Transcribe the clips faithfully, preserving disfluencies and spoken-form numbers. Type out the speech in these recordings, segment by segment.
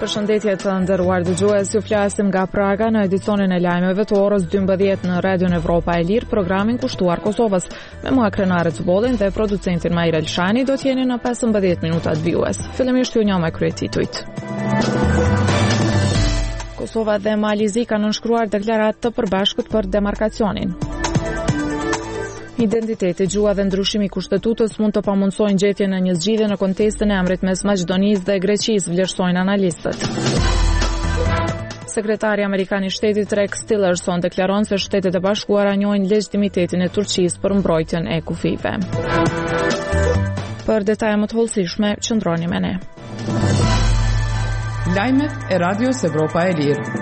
Përshëndetje të nderuar dëgjues, ju flasim nga Praga në edicionin e lajmeve të orës dymbëdhjetë në Radion Evropa e Lirë, programin kushtuar Kosovës. Me mua Krenare Cubollin dhe producentin Maira Elshani do t'jeni në pesëmbëdhjetë minutat vijues. Fillimisht ju njoh me kryetitujt. Kosova dhe Malizi kanë nënshkruar deklaratë të përbashkët për demarkacionin. Identiteti, gjua dhe ndryshimi i kushtetutës mund të pamundsojnë gjetjen e një zgjidhje në kontestin e emrit mes Maqedonisë dhe Greqisë, vlerësojnë analistët. Sekretari amerikan i shtetit Rex Tillerson deklaron se Shtetet e Bashkuara njohin legitimitetin e Turqisë për mbrojtjen e kufive. Për detaje më të hollësishme, qëndroni me ne. Lajmet e Radios Evropa e Lirë.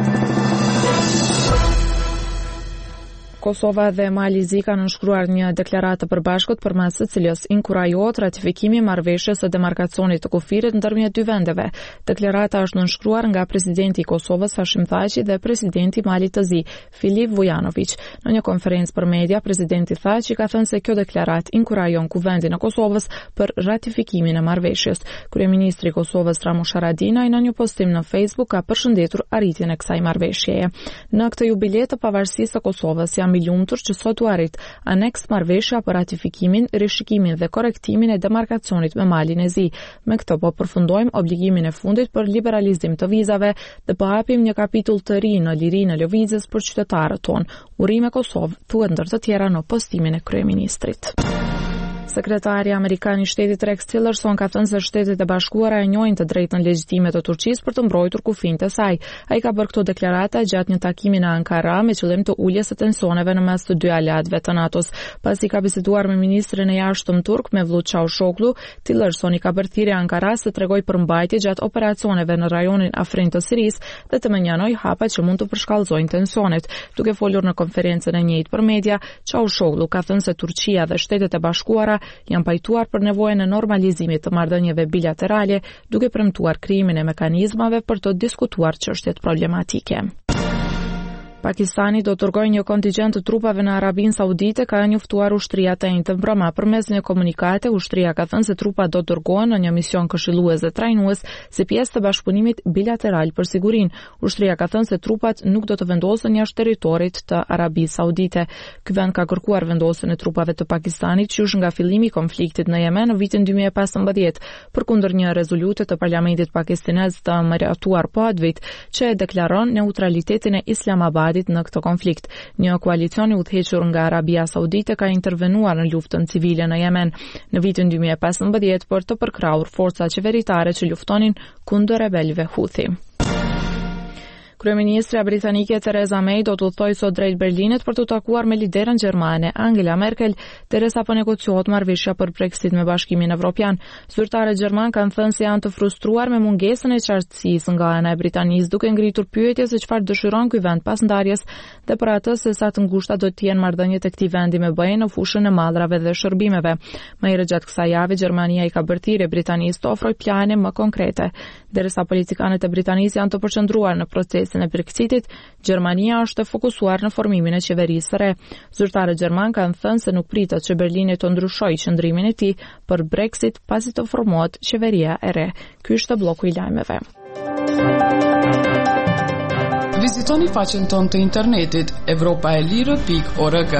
Kosova dhe Malizi kanë nënshkruar një deklaratë të përbashkët përmes së cilës inkurajohet ratifikimi i marrëveshjes së demarkacionit të kufirit ndërmjet dy vendeve. Deklarata është nënshkruar nga presidenti i Kosovës Hashim Thaçi dhe presidenti i Malit të Zi, Filip Vujanović. Në një konferencë për media, presidenti Thaçi ka thënë se kjo deklaratë inkurajon kuvendin e Kosovës për ratifikimin e marrëveshjes. Kryeministri i Kosovës Ramush Haradinaj në një postim në Facebook ka përshëndetur arritjen e kësaj marrëveshjeje. Në këtë jubilej të pavarësisë së Kosovës jam i lumtur që sot u arrit aneks marrëveshja për ratifikimin, rishikimin dhe korektimin e demarkacionit me Malin e Zi. Me këtë po përfundojmë obligimin e fundit për liberalizim të vizave dhe po hapim një kapitull të ri në lirinë e lëvizjes për qytetarët tonë. Urime Kosovë, thuhet ndër të tjera në postimin e kryeministrit. Sekretari amerikan i shtetit Rex Tillerson ka thënë se Shtetet e Bashkuara e njohin të drejtën legjitime të Turqisë për të mbrojtur kufinë e saj. Ai ka bërë këtë deklaratë gjatë një takimi në Ankara me qëllim të uljes së tensioneve në mes të dy aleatëve të NATO-s. Pasi ka biseduar me ministrin e jashtëm turk Mevlut Çavuşoglu, Tillerson i ka bërë thirrje Ankaras të tregojë përmbajtje gjatë operacioneve në rajonin afrin të Sirisë dhe të menjanojë hapa që mund të përshkallëzojnë tensionet. Duke folur në konferencën e njëjtë për media, Çavuşoglu ka thënë se Turqia dhe Shtetet e Bashkuara janë pajtuar për nevojën e normalizimit të marrëdhënieve bilaterale, duke premtuar krijimin e mekanizmave për të diskutuar çështjet problematike. Pakistani do të dërgojë një kontingjent të trupave në Arabinë Saudite, ka njoftuar ushtria të njëjtën mbrëma. Përmes një komunikate, ushtria ka thënë se trupat do të dërgohen në një mision këshillues dhe trajnues si pjesë të bashkëpunimit bilateral për sigurinë. Ushtria ka thënë se trupat nuk do të vendosen jashtë territorit të Arabisë Saudite. Ky vend ka kërkuar vendosjen e trupave të Pakistanit qysh nga fillimi i konfliktit në Yemen në vitin dy mijë e pesëmbëdhjetë, përkundër një rezoluti të parlamentit pakistanez të miratuar po atë vit, që e deklaron neutralitetin e Islamabadit në këtë konflikt. Një koalicion i udhëhequr nga Arabia Saudite ka intervenuar në luftën civile në Yemen në vitin dy mijë e pesëmbëdhjetë për të përkrahur forca qeveritare që luftonin kundër rebelëve Houthi. Kryeministra britanike Theresa May do të udhtojë sot drejt Berlinit për të takuar me liderën gjermane Angela Merkel, derisa po negociohet marrëveshja për Brexit me Bashkimin Evropian. Zyrtarët gjerman kanë thënë se janë të frustruar me mungesën e qartësisë nga ana e Britanisë, duke ngritur pyetje se çfarë dëshiron ky vend pas ndarjes dhe për atë se sa të ngushta do të jenë marrëdhëniet e këtij vendi me B E në fushën e mallrave dhe shërbimeve. Më herët gjatë kësaj jave Gjermania i ka bërë thirrje Britanisë të ofrojë plane më konkrete. Derisa politikanët e Britanisë janë të përqendruar në procesin e Brexitit, Gjermania është e fokusuar në formimin e qeverisë së re. Zyrtarët gjerman kanë thënë se nuk pritet që Berlini të ndryshojë qëndrimin e tij për Brexit pasi të formohet qeveria e re. Ky është bloku i lajmeve. Vizitoni faqen tonë të internetit evropa e lirë pikë org.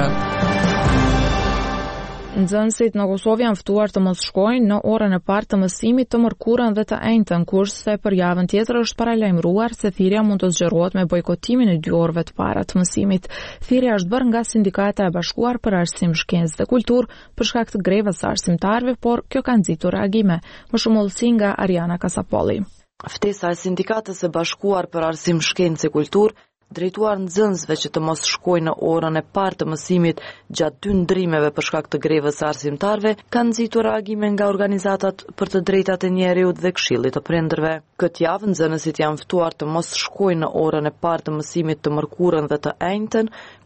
Nxënësit në Kosovë janë ftuar të mos shkojnë në orën e parë të mësimit të mërkurën dhe të enjtën, kurse për javën tjetër është paralajmëruar se thirrja mund të zgjerohet me bojkotimin e dy orëve të para të mësimit. Thirrja është bërë nga Sindikata e Bashkuar për Arsim, Shkencë dhe Kulturë për shkak të grevës së arsimtarëve, por kjo ka nxitur reagime. Më shumë hollësi nga Ariana Kasapolli. Ftesa e Sindikatës së Bashkuar për Arsim, Shkencë dhe Kulturë drejtuar nxënësve që të mos shkojnë në orën e parë të mësimit gjatë dy ndrimeve për shkak të grevës së arsimtarëve, kanë nxitur reagime nga organizatat për të drejtat e njerëzit dhe Këshilli të Prindërve. Këtë javë nxënësit janë ftuar të mos shkojnë në orën e parë të mësimit të mërkurën dhe të enjtën,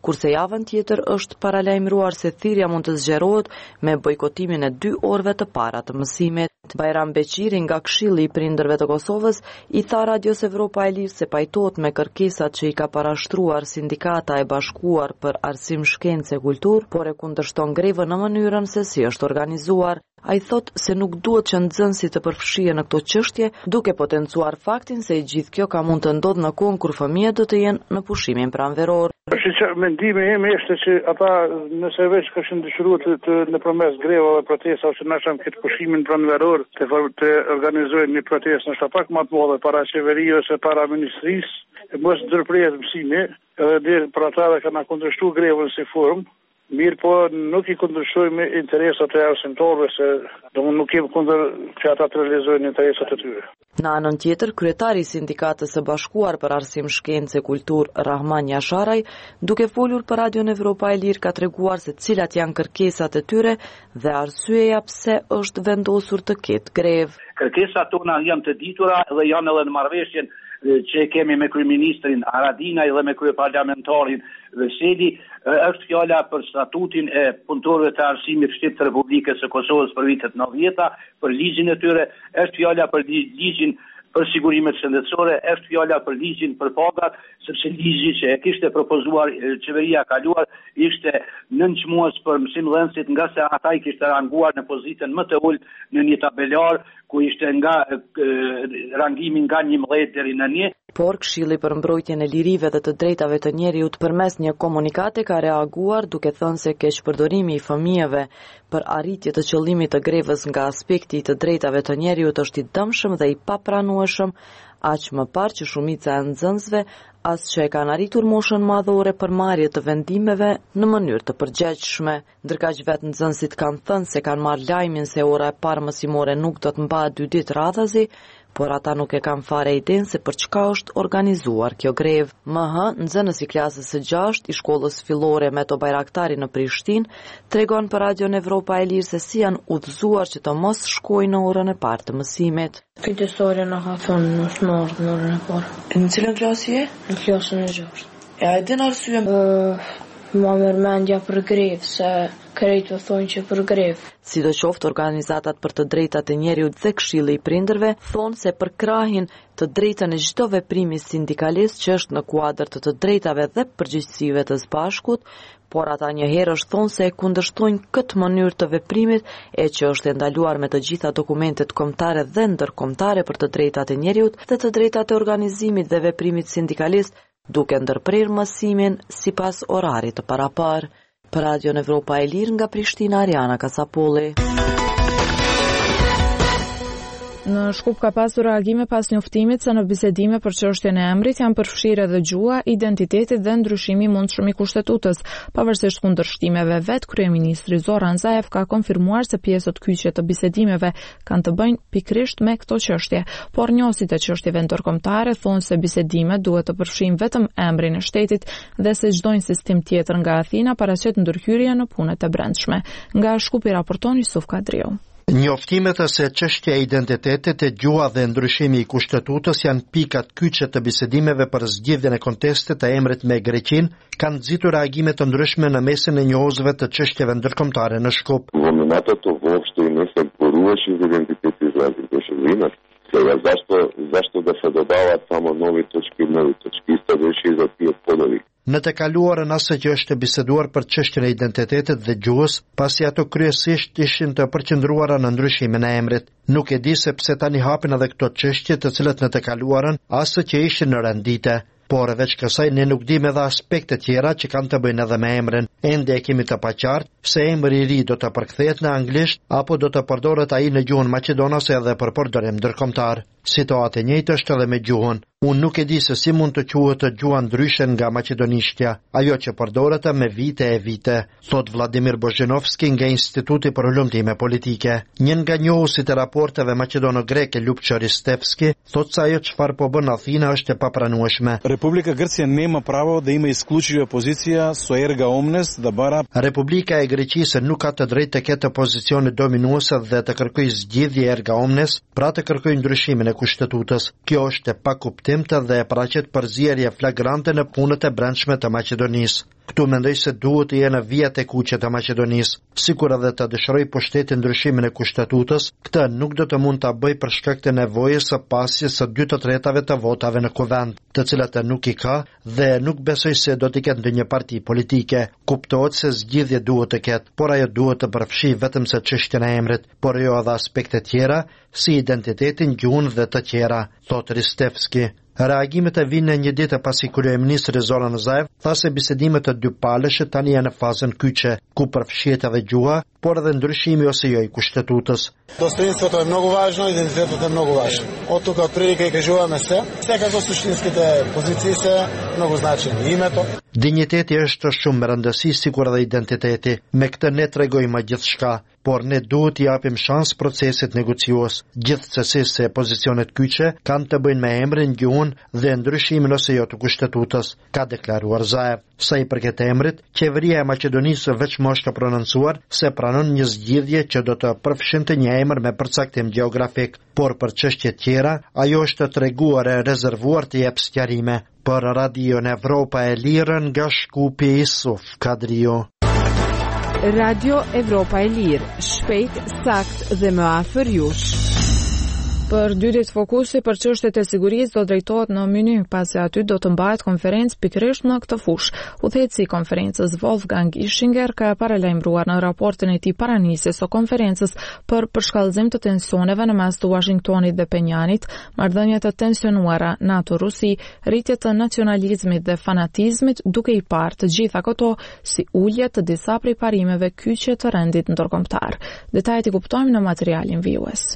kurse javën tjetër është paralajmëruar se thirrja mund të zgjerohet me bojkotimin e dy orëve të para të mësimit. Bajram Beqiri nga Këshilli i Prindërve të Kosovës i tha Radios Evropa e Lirë se pajtohet me kërkesat që i ka parashtruar Sindikata e Bashkuar për Arsim, Shkencë e Kulturë, por e kundërshton grevën në mënyrën se si është organizuar. Ai thot se nuk duhet që nxënësit të përfshihen në këto çështje, duke potencuar faktin se i gjithë kjo ka mund të ndodhë në kohën kur fëmijët do të jenë në pushimin pranveror. Mendimi im ishte që ata nëse veç kishin dëshiruar të, të nëpërmes grevave, protesta ose nashëm këtë pushimin pranveror të, të organizojnë një protestë nështë pak më të madhe para qeverisë ose para ministrisë, e mos ndërprehet mësimi, edhe dhe për ata që kanë kundërshtuar grevën si formë. Mirë po nuk i kundërshtojmë interesat e arsimtarëve se do nuk kemi kundër që ata të realizojnë interesat e tyre. Në anën tjetër, kryetari i Sindikatës së Bashkuar për Arsim, Shkencë e Kulturë, Rahman Jasharaj, duke folur për Radion Evropa e Lirë, ka treguar se cilat janë kërkesat e tyre dhe arsyeja pse është vendosur të ketë grevë. Kërkesat tona janë të ditura dhe janë edhe në marrëveshjen që kemi me kryeministrin Haradinaj dhe me kryeparlamentarin Veseli, është fjala për statutin e punëtorëve të arsimit shtetit të Republikës së Kosovës për vitet nëntëdhjetë, për ligjin e tyre, është fjala për ligjin për sigurimet shëndetësore, është fjala për ligjin për pagat, sepse ligji që e kishte propozuar qeveria kaluar ishte nënçmues për mësimdhënësit, nga se ata i kishte ranguar në pozitën më të ulët në një tabelar ku ishte nga e, rangimi nga njëmbëdhjetë deri në një. Por Këshilli për mbrojtjen e lirive dhe të drejtave të njerëzit përmes një komunikate ka reaguar duke thënë se keqpërdorimi i fëmijëve për arritje të qëllimit të grevës nga aspekti i të drejtave të njerëzit është i dëmshëm dhe i papranueshëm, aq më parë që shumica e nxënësve as që e kanë arritur moshën madhore për marrje të vendimeve në mënyrë të përgjegjshme, ndërkaq vetë nxënësit kanë thënë se kanë marrë lajmin se ora e parë mësimore nuk do të mbahet dy ditë radhazi, por ata nuk e kanë fare idenë se për çka është organizuar kjo grevë. M H, nxënës i klasës së gjashtë i shkollës fillore Meto Bajraktari në Prishtinë, tregon për Radion Evropa e Lirë se si janë udhëzuar që të mos shkojnë në orën e parë të mësimit. Kujtësorja na ka thonë në smart në orën e parë. Në cilën klasë je? Në klasën e gjashtë. E a e din arsye? Uh, ma mërmendja për grevë, se krejtë thonë që për grevë. Sidoqoftë, organizatat për të drejtat e njerëzit dhe Këshilli i Prindërve thonë se përkrahin të drejtën e çdo veprimi sindikalist që është në kuadër të të drejtave dhe përgjegjësive të së bashkut, por ata njëherë është thonë se e kundërshtojnë këtë mënyrë të veprimit e që është ndaluar me të gjitha dokumentet kombëtare dhe ndërkombëtare për të drejtat e njerëzit dhe të drejtat e organizimit dhe veprimit sindikalist, duke ndërprerë mësimin sipas orarit të parapar. Për Radion Evropa e Lirë nga Prishtina, Ariana Kasapolli. Në Shkup ka pasur reagime pas njoftimit se në bisedime për çështjen e emrit janë përfshirë edhe gjuha, identiteti dhe ndryshimi i mundshëm i kushtetutës. Pavarësisht kundërshtimeve vet, kryeministri Zoran Zaev ka konfirmuar se pjesët kyçe të bisedimeve kanë të bëjnë pikërisht me këto çështje, por njësit e çështjeve ndërkombëtare thonë se bisedimet duhet të përfshijnë vetëm emrin e shtetit dhe se çdo insistim tjetër nga Athina paraqet ndërhyrje në punët e brendshme. Nga Shkupi raporton Yusuf Kadriu. Njoftimet se çështja e identitetit, e gjuha dhe ndryshimi i kushtetutës janë pikat kyçe të bisedimeve për zgjidhjen e kontestit të emrit me Greqinë, kanë nxitur reagime të ndryshme në mesin e njohësve të çështjeve ndërkombëtare në Shkup. Номинатото въобще не се боруваше за идентитет изразите шовинът. Сега защо, защо да се добавят само нови точки, нови точки, ставаше и за тия подови. Në të kaluarën asë që është biseduar për çështjen e identitetit dhe gjuhës, pasi ato kryesisht ishin të përqendruara në ndryshimin e emrit. Nuk e di se pse tani hapin edhe këto çështje të cilat në të kaluarën asë që ishin në rendite. Por veç kësaj ne nuk dim edhe aspekte tjera që kanë të bëjnë edhe me emrin. Ende e kemi të paqartë se emri i ri do të përkthehet në anglisht apo do të përdoret ai në gjuhën maqedonase edhe për përdorim ndërkombëtar. Situata e njëjtë është edhe me gjuhën. Unë nuk e di se si mund të quhet gjuha ndryshe nga maqedonishtja, ajo që përdoret me vite e vite, thot Vladimir Bozhenovski nga Instituti për Ullumtime Politike. Një nga njohusit e raporteve maqedono-greke Lupço Ristevski thot se ajo çfarë po bën Athina është e papranueshme. Република Гърция нема право да има изключива позиция со ерга омнес да бара. Republika e Greqisë nuk ka të drejtë të ketë pozicione dominuese dhe të kërkojë zgjidhje erga omnes, pra të kërkojë ndryshimin e kushtetutës. Kjo është e pakuptimta dhe e paraqet përzierje flagrante në punët e brendshme të Maqedonisë. Këtu mendoj se duhet të jenë vijat e kuqe të Maqedonisë, sikur edhe të dëshiroj pushtetin ndryshimin e kushtetutës, këtë nuk do të mund ta bëj për shkak të nevojës së pasjes së dy të tretave të votave në kuvend, të cilat nuk i ka dhe nuk besoj se do të ketë ndonjë parti politike. Kuptohet se zgjidhje duhet të ketë, por ajo duhet të përfshijë vetëm se çështjen e emrit, por jo edhe aspekte tjera si identitetin, gjuhën dhe të tjera, thot Ristevski. Reagimet e vinë në një ditë pasi kryeministri Zoran Zaev tha se bisedimet e dypalëshe tani janë në fazën kyçe, ku përfshihet edhe gjuha, por edhe ndryshimi ose jo i kushtetutës. Dostoinството е много важно, идентитетот е много важен. Од тука прилика и кажуваме се. Секако суштинските позиции се много значени. Името. Dinjiteti është shumë me rëndësi sikur edhe identiteti. Me këtë ne tregojmë gjithçka, por ne duhet t'i japim shans procesit negociues. Gjithsesi se pozicionet kyçe kanë të bëjnë me emrin, gjuhën dhe ndryshimin ose jo të kushtetutës, ka deklaruar Zaev. Sa i përket emrit, qeveria e Maqedonisë veçmë është prononcuar se pranon një zgjidhje që do të përfshinte një emër me përcaktim gjeografik, por për çështje tjera, ajo është të treguar e rezervuar të jep sqarime. Për Radion Evropa e Lirë nga Shkupi Isuf Kadrio. Radio Evropa e Lirë, shpejt, sakt dhe më afër jush. Për dy ditë fokusi për çështjet e sigurisë do drejtohet në Mynih, pasi aty do të mbahet konferencë pikërisht në këtë fushë. Udhëheqësi i konferencës Wolfgang Ischinger ka paralajmëruar në raportin e tij paranisjes së konferencës për përshkallëzim të tensioneve në mes të Washingtonit dhe Penjanit, marrëdhënie të tensionuara NATO-Rusi, rritje të nacionalizmit dhe fanatizmit, duke i parë të gjitha këto si ulje të disa prej parimeve kyçe të rendit ndërkombëtar. Detajet i kuptojmë në materialin vijues.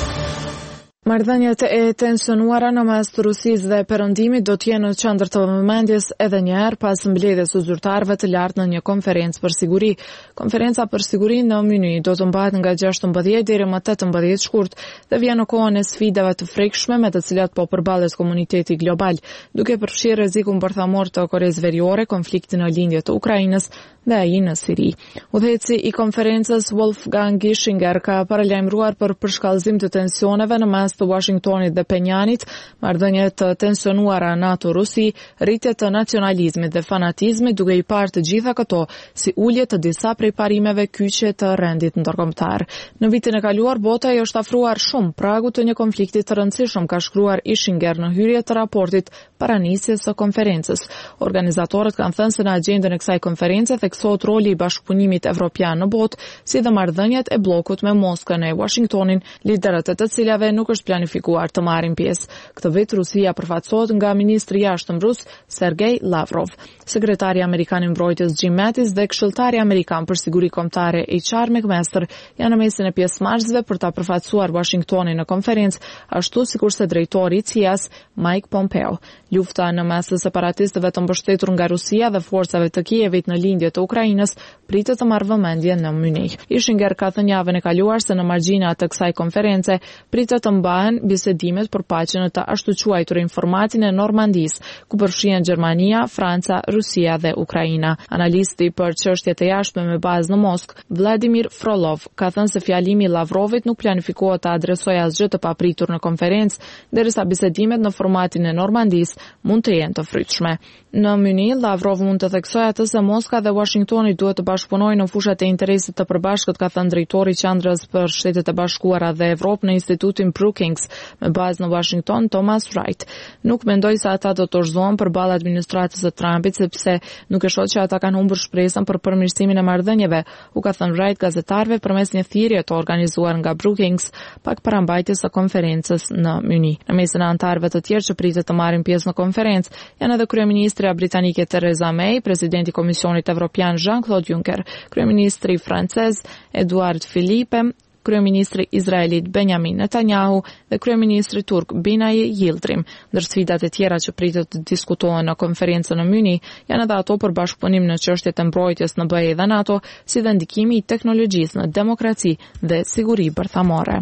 Marrëdhëniet e tensionuara në mes të Rusisë dhe Perëndimit do të jenë në qendër të vëmendjes edhe një herë pas mbledhjes së zyrtarëve të lartë në një konferencë për siguri. Konferenca për siguri në Mynih do të mbahet nga gjashtëmbëdhjetë deri më tetëmbëdhjetë shkurt dhe vjen në kohën e sfidave të frikshme me të cilat po përballet komuniteti global, duke përfshirë rrezikun bërthamor të Koreas Veriore, konfliktin në lindje të Ukrainës dhe ai në Siri. Udhëheqësi i konferencës Wolfgang Ischinger ka paralajmëruar për përshkallëzim të tensioneve në mes të Washingtonit dhe Penjanit, marrëdhënie të tensionuara NATO-Rusi, rritje të nacionalizmit dhe fanatizmit, duke i parë të gjitha këto si ulje të disa prej parimeve kyçe të rendit ndërkombëtar. Në vitin e kaluar, bota i është afruar shumë pragut të një konflikti të rëndësishëm, ka shkruar Ischinger në hyrje të raportit paranisjes së konferencës. Organizatorët kanë thënë se në agjendën e kësaj konference theksohet roli i bashkëpunimit evropian në botë, si dhe marrëdhëniet e bllokut me Moskën e Washingtonin, liderët e të cilave nuk është planifikuar të marrin pjesë. Këtë vit Rusia përfaqësohet nga ministri i jashtëm rus Sergej Lavrov. Sekretari amerikan i mbrojtjes Jim Mattis dhe këshilltari amerikan për siguri kombëtare H R McMaster janë në mesin e pjesëmarrësve për ta përfaqësuar Washingtonin në konferencë, ashtu sikurse drejtori i C I A S Mike Pompeo. Lufta në mes të separatistëve të mbështetur nga Rusia dhe forcave të Kievit në lindje të Ukrainës pritet të marrë vëmendje në Mynih. Ischinger ka thënë javën e kaluar se në margjina të kësaj konference pritet të mbahen bisedimet për paqen në të ashtu quajtur informatin e Normandisë, ku përfshihen Gjermania, Franca, Rusia dhe Ukraina. Analisti për çështjet e jashtme me bazë në Moskë, Vladimir Frolov, ka thënë se fjalimi i Lavrovit nuk planifikohet të adresojë asgjë të papritur në konferencë, derisa bisedimet në formatin e Normandisë mund të jenë të frytshme. Në Mynih, Lavrov mund të theksojë atë se Moska dhe Washingtoni duhet të bashkëpunojnë në fushat e interesit të përbashkët, ka thënë drejtori i Qendrës për Shtetet e Bashkuara dhe Evropë në Institutin Brookings me bazë në Washington, Thomas Wright. Nuk mendoj se ata do të dorëzohen përballë administratës së Trumpit, sepse nuk e shoh që ata kanë humbur shpresën për përmirësimin e marrëdhënieve, u ka thënë Wright gazetarëve përmes një thirrje të organizuar nga Brookings pak para mbajtjes së konferencës në Mynih. Në mesin e anëtarëve të tjerë që pritet të marrin pjesë në konferencë janë edhe kryeministra britanike Theresa May, presidenti i Komisionit Evropian Jean-Claude Juncker, kryeministri francez Edouard Philippe, kryeministri izraelit Benjamin Netanyahu dhe kryeministri turk Binali Yildirim. Ndër sfidat e tjera që pritet të diskutohen në konferencën në Mynih janë edhe ato për bashkëpunim në çështjet e mbrojtjes në B E dhe NATO, si dhe ndikimi i teknologjisë në demokraci dhe siguri bërthamore.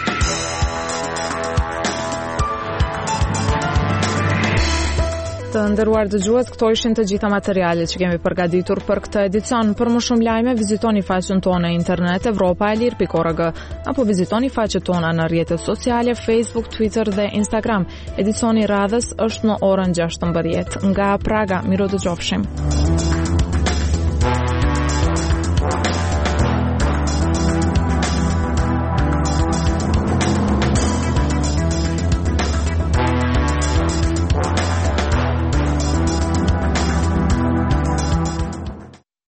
Të nderuar dëgjues, këto ishin të gjitha materialet që kemi përgatitur për këtë edicion. Për më shumë lajme, vizitoni faqen tonë në internet evropa e lirë pikë org apo vizitoni faqet tona në rrjetet sociale Facebook, Twitter dhe Instagram. Edicioni i radhës është në orën gjashtëmbëdhjetë. Nga Praga, miru dëgjofshim.